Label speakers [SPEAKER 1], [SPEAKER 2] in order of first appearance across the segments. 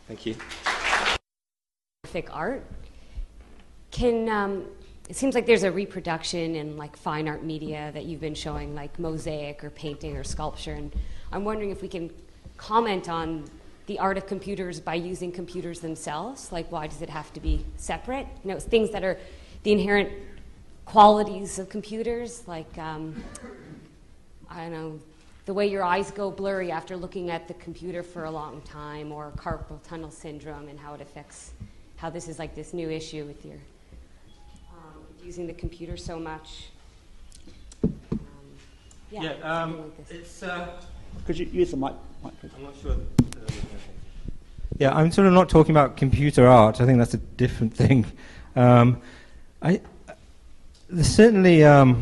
[SPEAKER 1] Thank you.
[SPEAKER 2] Art. It seems like there's a reproduction in like fine art media that you've been showing, like mosaic or painting or sculpture, and I'm wondering if we can comment on the art of computers by using computers themselves. Like, why does it have to be separate? You know, it's things that are the inherent qualities of computers, like, I don't know, the way your eyes go blurry after looking at the computer for a long time, or carpal tunnel syndrome and how it affects, how this is like this new issue with your using the computer so much.
[SPEAKER 1] It's...
[SPEAKER 3] Could you use the mic, please?
[SPEAKER 1] I'm not sure. Yeah, I'm sort of not talking about computer art. I think that's a different thing. There's certainly,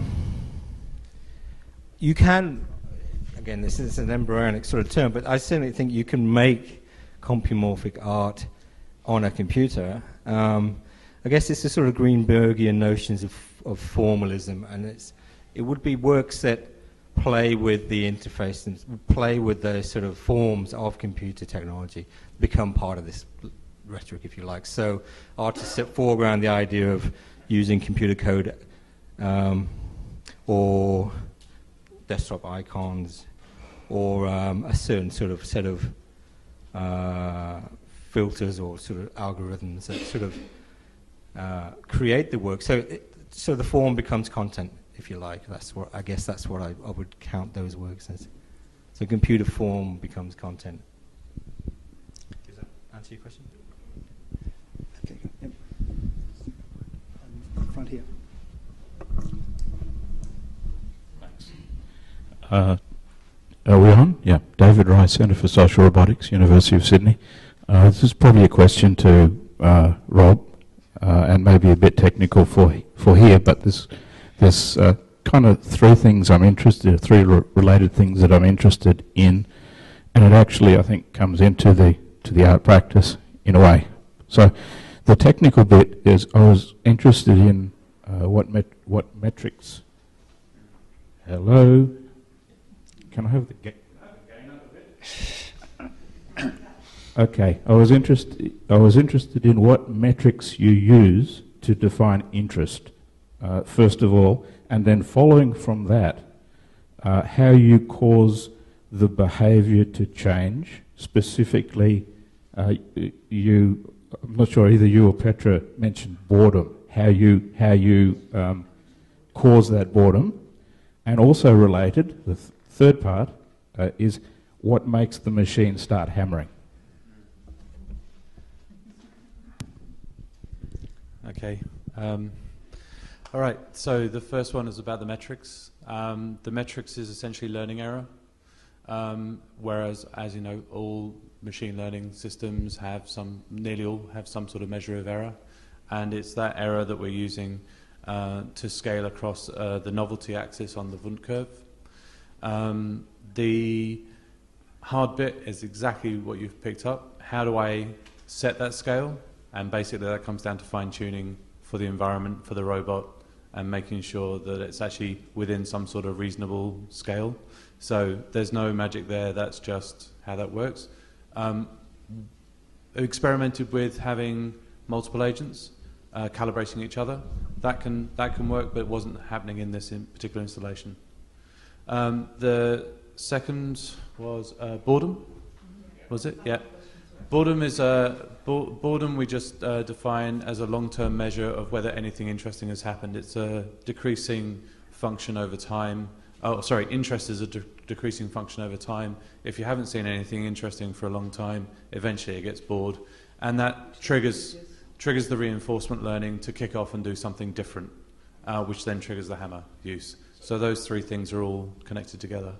[SPEAKER 1] you can, again, this is an embryonic sort of term, but I certainly think you can make compumorphic art on a computer. I guess it's the sort of Greenbergian notions of formalism, and it would be works that play with the interface and play with the sort of forms of computer technology, become part of this rhetoric, if you like. So artists foreground the idea of using computer code or desktop icons or a certain sort of set of filters or sort of algorithms that sort of create the work. So the form becomes content, if you like. I guess that's what I would count those works as. So computer form becomes content. Does that answer your question?
[SPEAKER 3] Okay, yep. Front here.
[SPEAKER 4] Thanks. Are we on? Yeah. David Rice, Centre for Social Robotics, University of Sydney. This is probably a question to Rob, and maybe a bit technical for here, but there's kind of three related things that I'm interested in, and it actually, I think, comes into the art practice in a way. So the technical bit is I was interested in what metrics. Hello? Can I have the gain up a bit? Okay, I was interested in what metrics you use to define interest, first of all, and then following from that, how you cause the behaviour to change. Specifically, I'm not sure either you or Petra mentioned boredom. How you cause that boredom, and also related, the third part is what makes the machine start hammering.
[SPEAKER 5] Okay. All right. So the first one is about the metrics. The metrics is essentially learning error, whereas, as you know, all machine learning systems nearly all have some sort of measure of error, and it's that error that we're using to scale across the novelty axis on the Wundt curve. The hard bit is exactly what you've picked up. How do I set that scale? And basically that comes down to fine-tuning for the environment, for the robot, and making sure that it's actually within some sort of reasonable scale. So there's no magic there, that's just how that works. Experimented with having multiple agents, calibrating each other. That can work, but it wasn't happening in this particular installation. The second was boredom, was it? Yeah. Boredom is boredom we just define as a long-term measure of whether anything interesting has happened. It's a decreasing function over time. Oh, sorry, interest is a decreasing function over time. If you haven't seen anything interesting for a long time, eventually it gets bored, and that triggers the reinforcement learning to kick off and do something different, which then triggers the hammer use. So those three things are all connected together.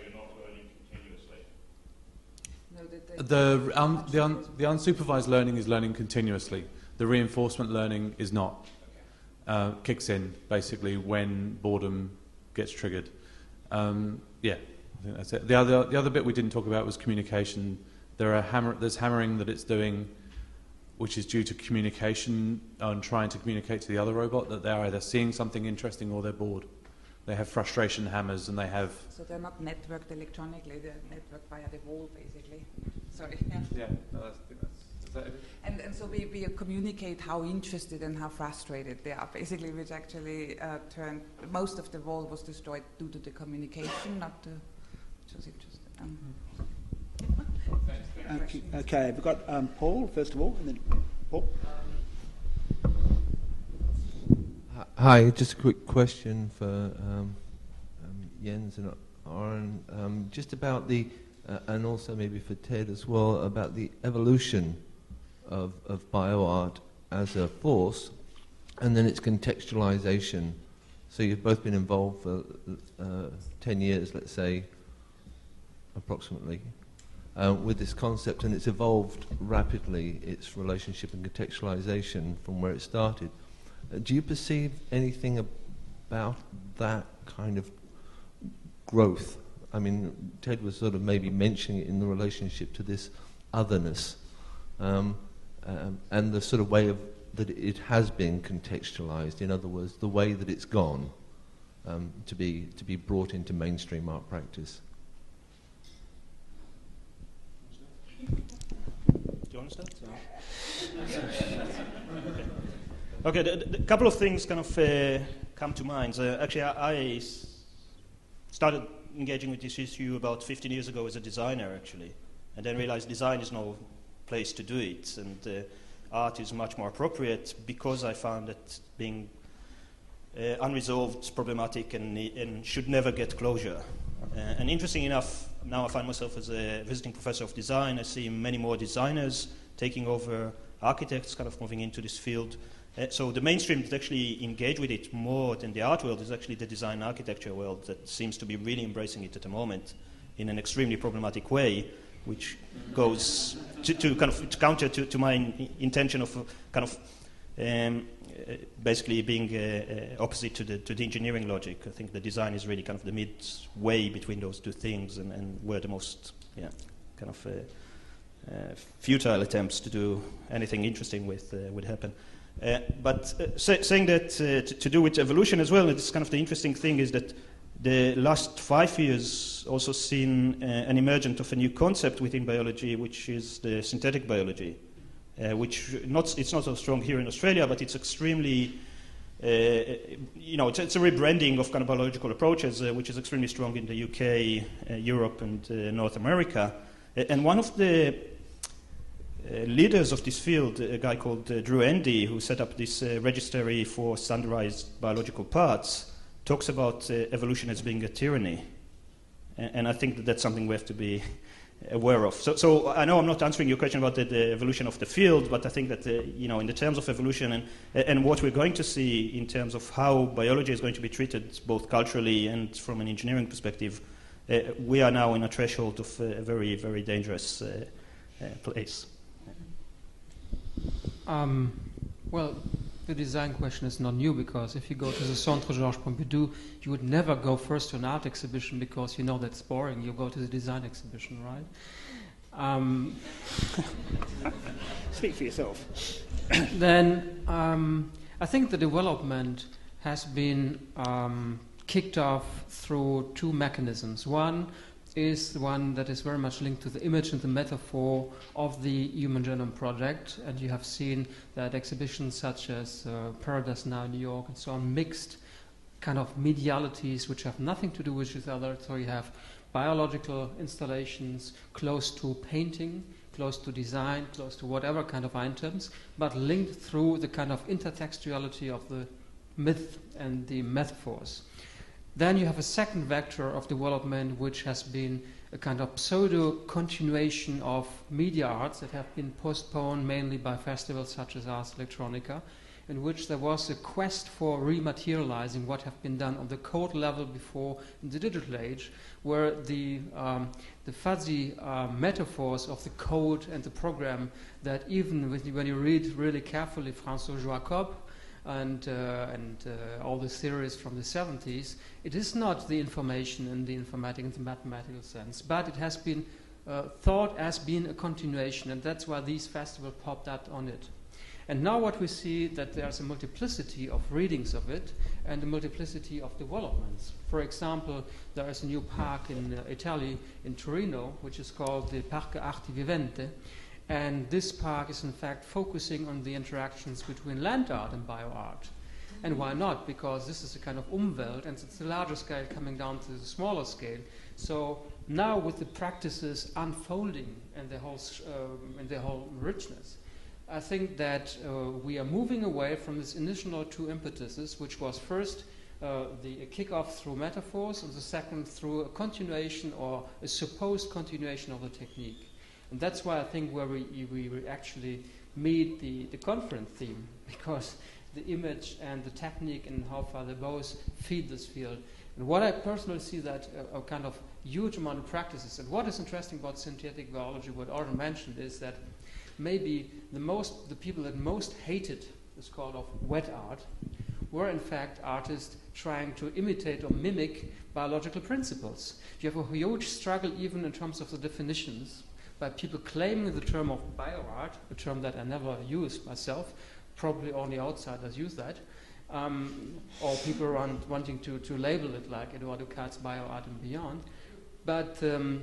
[SPEAKER 5] The unsupervised learning is learning continuously. The reinforcement learning is not. Kicks in basically when boredom gets triggered. Yeah, I think that's it. The other bit we didn't talk about was communication. There's hammering that it's doing, which is due to communication and trying to communicate to the other robot that they're either seeing something interesting or they're bored. They have frustration hammers, and they have...
[SPEAKER 6] So they're not networked electronically, they're networked via the wall, basically. Sorry.
[SPEAKER 5] Yeah, no,
[SPEAKER 6] And so we communicate how interested and how frustrated they are, basically, which actually turned, most of the wall was destroyed due to the communication, not the, which was interesting.
[SPEAKER 3] Okay, we've got Paul, first of all, and then Paul.
[SPEAKER 7] Hi, just a quick question for Jens and Aaron, just about the, and also maybe for Ted as well, about the evolution of bioart as a force, and then its contextualization. So you've both been involved for 10 years, let's say, approximately, with this concept, and it's evolved rapidly, its relationship and contextualization from where it started. Do you perceive anything about that kind of growth? I mean, Ted was sort of maybe mentioning it in the relationship to this otherness, and the sort of way that it has been contextualized. In other words, the way that it's gone to be brought into mainstream art practice.
[SPEAKER 8] Do you want to start? Okay, the couple of things kind of come to mind. Actually, I started engaging with this issue about 15 years ago as a designer, actually, and then realized design is no place to do it, and art is much more appropriate, because I found that being unresolved, problematic, and should never get closure. And interesting enough, now I find myself as a visiting professor of design. I see many more designers taking over architects, kind of moving into this field. So the mainstream that actually engage with it more than the art world is actually the design architecture world, that seems to be really embracing it at the moment in an extremely problematic way, which goes to kind of counter to my intention of kind of basically being opposite to the engineering logic. I think the design is really kind of the midway between those two things, and where the most kind of futile attempts to do anything interesting with would happen. But saying that to do with evolution as well, it's kind of the interesting thing is that the last 5 years also seen an emergence of a new concept within biology, which is the synthetic biology, which it's not so strong here in Australia, but it's extremely, it's a rebranding of kind of biological approaches, which is extremely strong in the UK, Europe, and North America. And one of the leaders of this field, a guy called Drew Endy, who set up this registry for standardized biological parts, talks about evolution as being a tyranny. And I think that that's something we have to be aware of. So I know I'm not answering your question about the evolution of the field, but I think that, in the terms of evolution and what we're going to see in terms of how biology is going to be treated, both culturally and from an engineering perspective, we are now in a threshold of a very, very dangerous place.
[SPEAKER 9] Well, the design question is not new, because if you go to the Centre Georges Pompidou, you would never go first to an art exhibition because you know that's boring. You go to the design exhibition, right?
[SPEAKER 3] Speak for yourself.
[SPEAKER 9] Then I think the development has been kicked off through two mechanisms. One is the one that is very much linked to the image and the metaphor of the Human Genome Project, and you have seen that exhibitions such as Paradise Now in New York and so on mixed kind of medialities which have nothing to do with each other. So you have biological installations close to painting, close to design, close to whatever kind of items, but linked through the kind of intertextuality of the myth and the metaphors. Then you have a second vector of development, which has been a kind of pseudo-continuation of media arts that have been postponed mainly by festivals such as Ars Electronica, in which there was a quest for rematerializing what have been done on the code level before in the digital age, where the fuzzy metaphors of the code and the program that even when you read really carefully François Jacob, and all the theories from the 70s, it is not the information in the informatic and the mathematical sense, but it has been thought as being a continuation, and that's why these festivals popped up on it. And now what we see that there's a multiplicity of readings of it and a multiplicity of developments. For example, there is a new park in Italy, in Torino, which is called the Parco Arti Vivente, And this park is in fact focusing on the interactions between land art and bioart. And why not? Because this is a kind of Umwelt, and it's the larger scale coming down to the smaller scale. So now with the practices unfolding and their whole richness, I think that we are moving away from this initial two impetuses, which was first the kick-off through metaphors, and the second through a continuation or a supposed continuation of the technique. And that's why I think where we actually meet the conference theme, because the image and the technique and how far they both feed this field. And what I personally see that a kind of huge amount of practices. And what is interesting about synthetic biology, what Arden mentioned, is that maybe the people that most hated this called of wet art were in fact artists trying to imitate or mimic biological principles. You have a huge struggle even in terms of the definitions by people claiming the term of bioart, a term that I never used myself, probably only outsiders use that, or people wanting to label it like Eduardo Katz bioart and beyond. But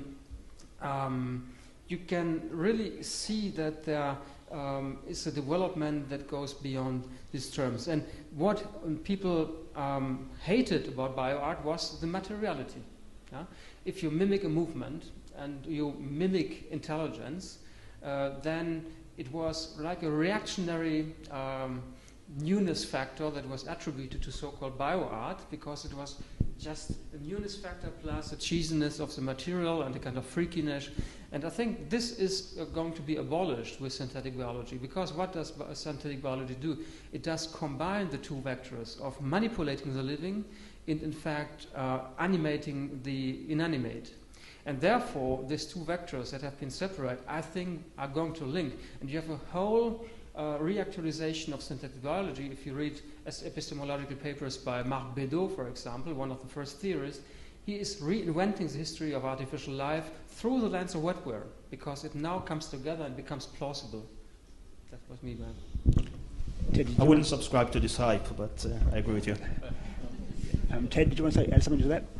[SPEAKER 9] you can really see that there is a development that goes beyond these terms. And what people hated about bioart was the materiality. Yeah? If you mimic a movement and you mimic intelligence, then it was like a reactionary newness factor that was attributed to so-called bioart, because it was just a newness factor plus a cheesiness of the material and a kind of freakiness. And I think this is going to be abolished with synthetic biology, because what does synthetic biology do? It does combine the two vectors of manipulating the living and in fact animating the inanimate. And therefore, these two vectors that have been separated, I think, are going to link. And you have a whole reactualization of synthetic biology. If you read epistemological papers by Marc Bédot, for example, one of the first theorists, he is reinventing the history of artificial life through the lens of wetware, because it now comes together and becomes plausible. That was me, man.
[SPEAKER 3] Ted,
[SPEAKER 8] I wouldn't subscribe to this hype, but I agree with you.
[SPEAKER 3] Ted, did you want to add something to that?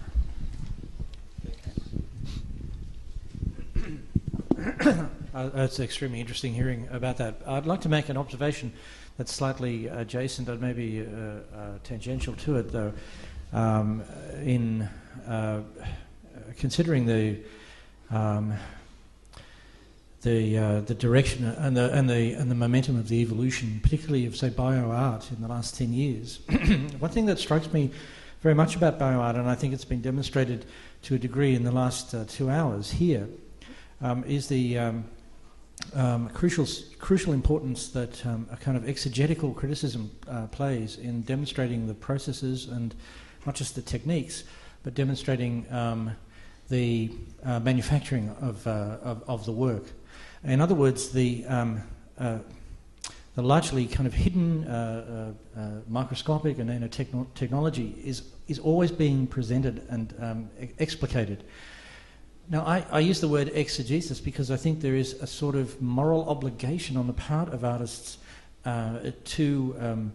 [SPEAKER 10] It's extremely interesting hearing about that. I'd like to make an observation that's slightly adjacent and maybe tangential to it, though. In considering the direction and the momentum of the evolution, particularly of, say, bioart in the last 10 years, one thing that strikes me very much about bioart, and I think it's been demonstrated to a degree in the last 2 hours here, is the crucial importance that a kind of exegetical criticism plays in demonstrating the processes and not just the techniques, but demonstrating the manufacturing of the work. In other words, the largely kind of hidden microscopic and nanotechnology is always being presented and explicated. Now, I use the word exegesis because I think there is a sort of moral obligation on the part of artists to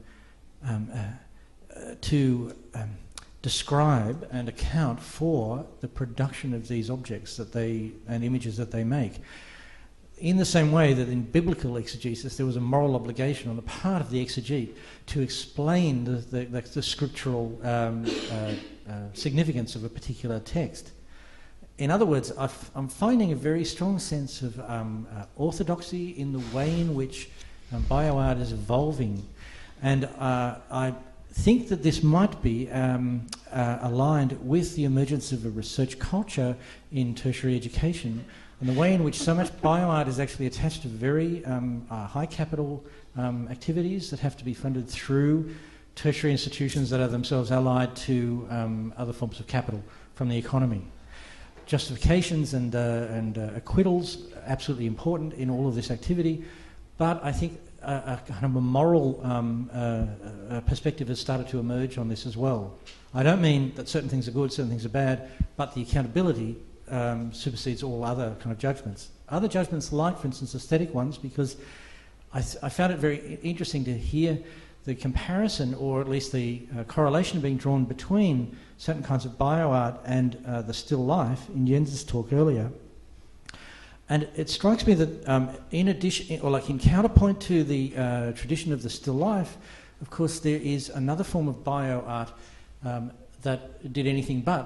[SPEAKER 10] describe and account for the production of these objects and images that they make. In the same way that in biblical exegesis there was a moral obligation on the part of the exegete to explain the scriptural significance of a particular text. In other words, I'm finding a very strong sense of orthodoxy in the way in which bioart is evolving, and I think that this might be aligned with the emergence of a research culture in tertiary education, and the way in which so much bioart is actually attached to very high capital activities that have to be funded through tertiary institutions that are themselves allied to other forms of capital from the economy. Justifications and acquittals absolutely important in all of this activity, but I think a kind of a moral perspective has started to emerge on this as well. I don't mean that certain things are good, certain things are bad, but the accountability supersedes all other kind of judgments. Other judgments, like, for instance, aesthetic ones, because I found it very interesting to hear the comparison, or at least the correlation being drawn between certain kinds of bioart and the still life in Jens's talk earlier. And it strikes me that in addition, or like in counterpoint to the tradition of the still life, of course there is another form of bioart that did anything but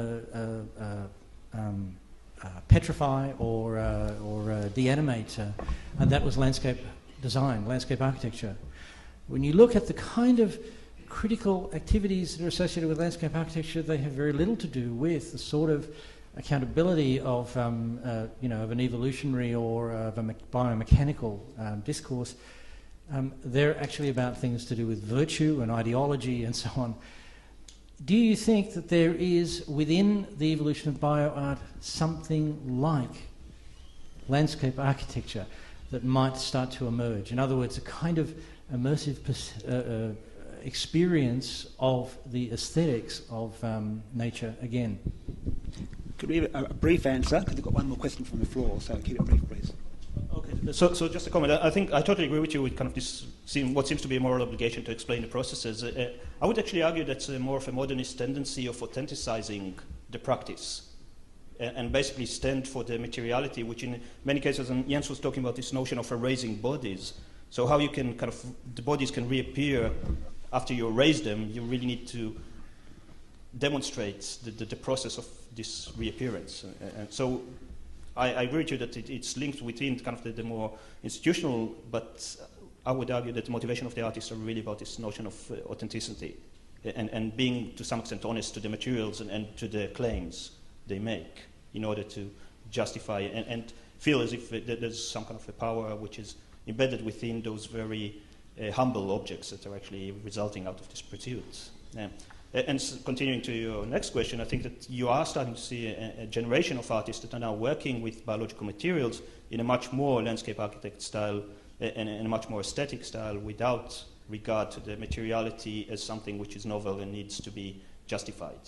[SPEAKER 10] petrify or deanimate, and that was landscape design, landscape architecture. When you look at the kind of critical activities that are associated with landscape architecture, they have very little to do with the sort of accountability of, of an evolutionary or of a biomechanical discourse. They're actually about things to do with virtue and ideology and so on. Do you think that there is, within the evolution of bioart, something like landscape architecture that might start to emerge? In other words, a kind of immersive experience of the aesthetics of nature again?
[SPEAKER 3] Could we have a brief answer? Because we've got one more question from the floor, so keep it brief, please.
[SPEAKER 8] Okay, so just a comment. I think I totally agree with you with kind of this what seems to be a moral obligation to explain the processes. I would actually argue that's more of a modernist tendency of authenticizing the practice and basically stand for the materiality, which in many cases, and Jens was talking about this notion of erasing bodies. So how you can kind of, the bodies can reappear after you erase them, you really need to demonstrate the process of this reappearance. And so I agree with you that it's linked within kind of the more institutional, but I would argue that the motivation of the artists are really about this notion of authenticity and being to some extent honest to the materials and to the claims they make in order to justify and feel as if there's some kind of a power which is embedded within those very humble objects that are actually resulting out of this pursuit. And continuing to your next question, I think that you are starting to see a generation of artists that are now working with biological materials in a much more landscape architect style and in a much more aesthetic style without regard to the materiality as something which is novel and needs to be justified.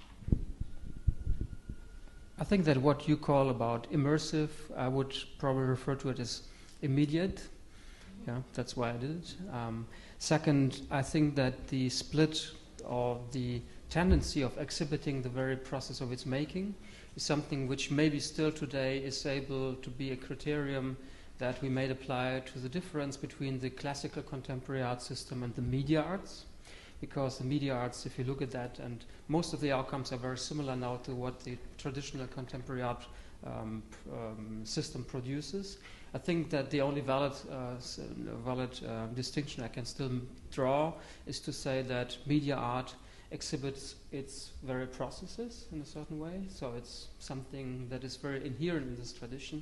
[SPEAKER 9] I think that what you call about immersive, I would probably refer to it as immediate. Yeah, that's why I did it. Second, I think that the split or the tendency of exhibiting the very process of its making is something which maybe still today is able to be a criterion that we may apply to the difference between the classical contemporary art system and the media arts. Because the media arts, if you look at that, and most of the outcomes are very similar now to what the traditional contemporary art system produces. I think that the only valid distinction I can still draw is to say that media art exhibits its very processes in a certain way, so it's something that is very inherent in this tradition.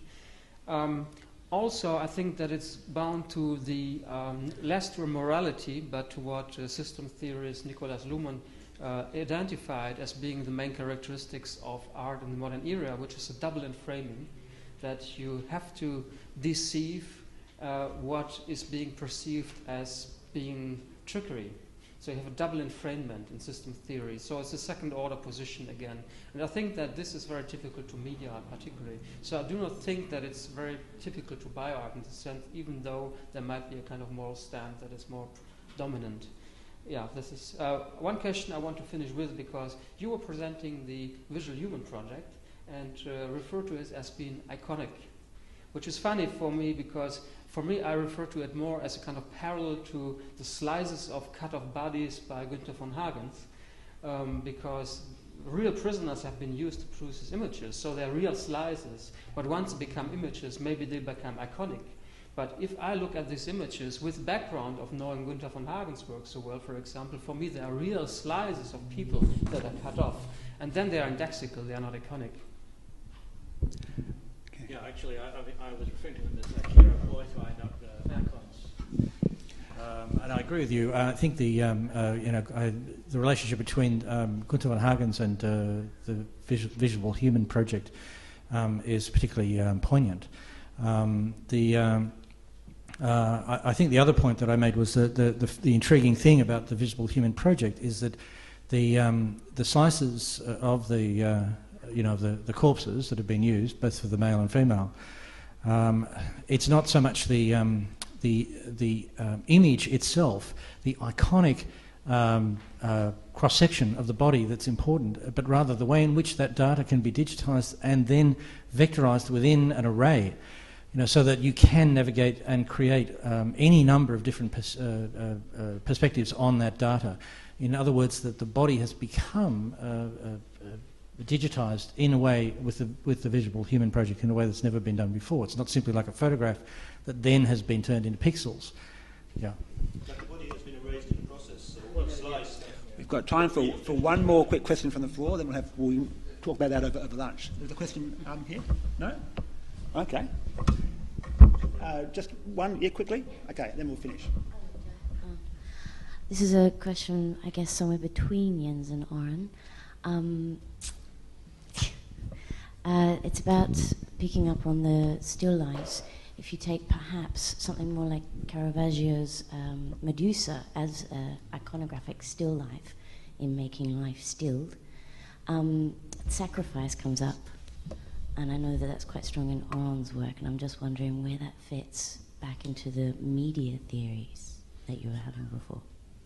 [SPEAKER 9] Also, I think that it's bound to the less to morality, but to what system theorist Nikolaus Luhmann identified as being the main characteristics of art in the modern era, which is a double enframing, that you have to deceive what is being perceived as being trickery. So you have a double enframement in system theory. So it's a second order position again. And I think that this is very typical to media art particularly. So I do not think that it's very typical to bioart in the sense, even though there might be a kind of moral stand that is more dominant. Yeah, this is one question I want to finish with, because you were presenting the Visual Human project and referred to it as being iconic, which is funny for me because for me I refer to it more as a kind of parallel to the slices of cut-off bodies by Günther von Hagens, because real prisoners have been used to produce these images, so they're real slices, but once they become images, maybe they become iconic. But if I look at these images with background of knowing Günther von Hagens' work so well, for example, for me they are real slices of people that are cut off, and then they are indexical, they are not iconic.
[SPEAKER 3] Okay.
[SPEAKER 11] Yeah, actually, I was referring to them as actually poetry, not icons.
[SPEAKER 10] And I agree with you. I think the the relationship between Günther von Hagens and the Visual Human project is particularly poignant. I think the other point that I made was that the intriguing thing about the Visible Human project is that the slices of the corpses that have been used, both for the male and female, it's not so much the image itself, the iconic cross-section of the body that's important, but rather the way in which that data can be digitised and then vectorised within an array, so that you can navigate and create any number of different perspectives on that data. In other words, that the body has become digitised in a way with the Visible Human Project in a way that's never been done before. It's not simply like a photograph that then has been turned into pixels. Yeah.
[SPEAKER 8] Like the body has been erased in the process, or sliced.
[SPEAKER 3] We've got time for one more quick question from the floor, then we'll talk about that over lunch. There's a question here? No? Okay. Just one, quickly? Okay, then we'll finish.
[SPEAKER 12] This is a question, I guess, somewhere between Jens and Oren. It's about picking up on the still lifes. If you take perhaps something more like Caravaggio's Medusa as an iconographic still life in making life stilled, sacrifice comes up. And I know that that's quite strong in Oren's work, and I'm just wondering where that fits back into the media theories that you were having before.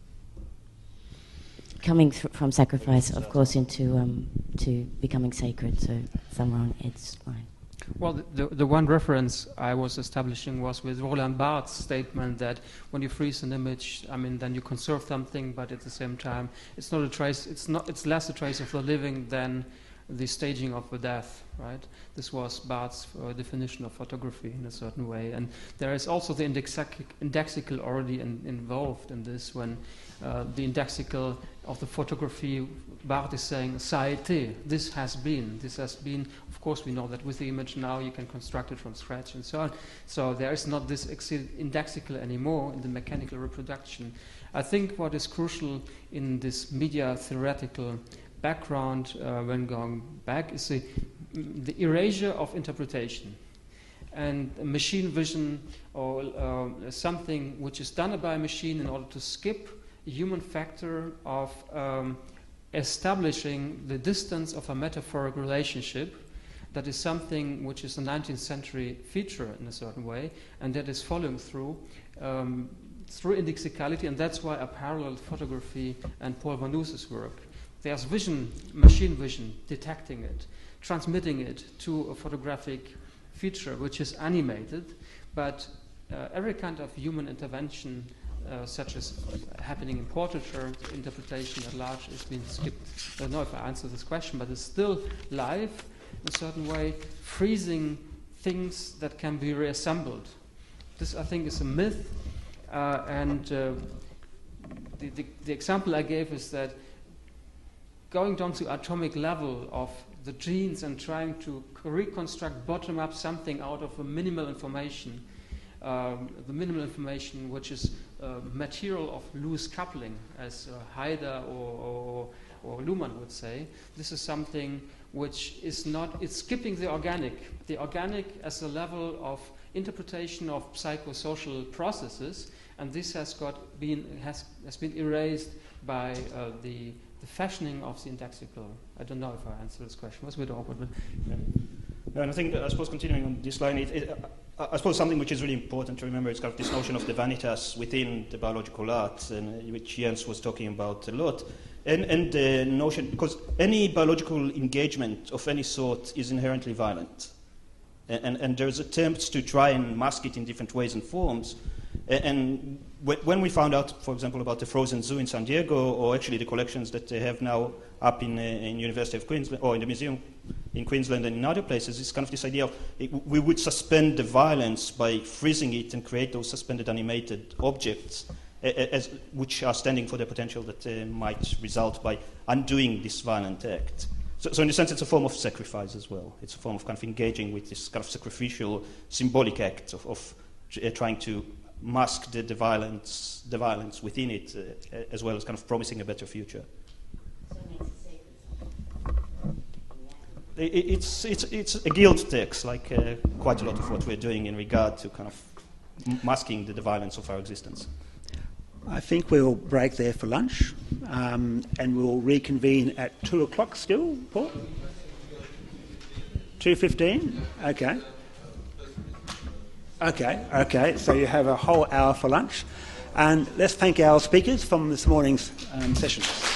[SPEAKER 12] Coming from sacrifice, of course, into to becoming sacred, so somewhere on Ed's line.
[SPEAKER 9] Well, the one reference I was establishing was with Roland Barthes' statement that when you freeze an image, then you conserve something, but at the same time, it's not a trace. It's less a trace of the living than the staging of the death, right? This was Barthes' definition of photography in a certain way. And there is also the indexical already involved in this, when the indexical of the photography, Barthes is saying, ça a été, this has been. Of course we know that with the image now you can construct it from scratch and so on. So there is not this indexical anymore in the mechanical reproduction. I think what is crucial in this media theoretical background when going back is the erasure of interpretation and machine vision, or something which is done by a machine in order to skip a human factor of establishing the distance of a metaphoric relationship. That is something which is a 19th century feature in a certain way, and that is following through indexicality, and that's why I paralleled photography and Paul van Doos's work. There's vision, machine vision, detecting it, transmitting it to a photographic feature which is animated, but every kind of human intervention, such as happening in portraiture, interpretation at large, has been skipped. I don't know if I answered this question, but it's still live in a certain way, freezing things that can be reassembled. This, I think, is a myth, and the example I gave is that going down to atomic level of the genes and trying to reconstruct bottom-up something out of a minimal information, the minimal information which is material of loose coupling, as Haider or Luhmann would say. This is something which is not, it's skipping the organic as a level of interpretation of psychosocial processes, and this has been erased by the fashioning of the indexical. I don't know if I answered this question. It was a bit awkward, but
[SPEAKER 8] yeah. And I think that, I suppose, continuing on this line, I suppose something which is really important to remember is kind of this notion of the vanitas within the biological art, and which Jens was talking about a lot, and the notion, because any biological engagement of any sort is inherently violent, and there's attempts to try and mask it in different ways and forms. And when we found out, for example, about the Frozen Zoo in San Diego, or actually the collections that they have now up in University of Queensland, or in the museum in Queensland and in other places, it's kind of this idea of we would suspend the violence by freezing it and create those suspended animated objects, which are standing for the potential that might result by undoing this violent act. So in a sense, it's a form of sacrifice as well. It's a form of kind of engaging with this kind of sacrificial, symbolic act of trying to mask the violence within it, as well as kind of promising a better future. It's a guilt text, like quite a lot of what we're doing in regard to kind of masking the violence of our existence.
[SPEAKER 3] I think we'll break there for lunch, and we'll reconvene at 2 o'clock still, Paul? 2:15? Okay. Okay, so you have a whole hour for lunch. And let's thank our speakers from this morning's session.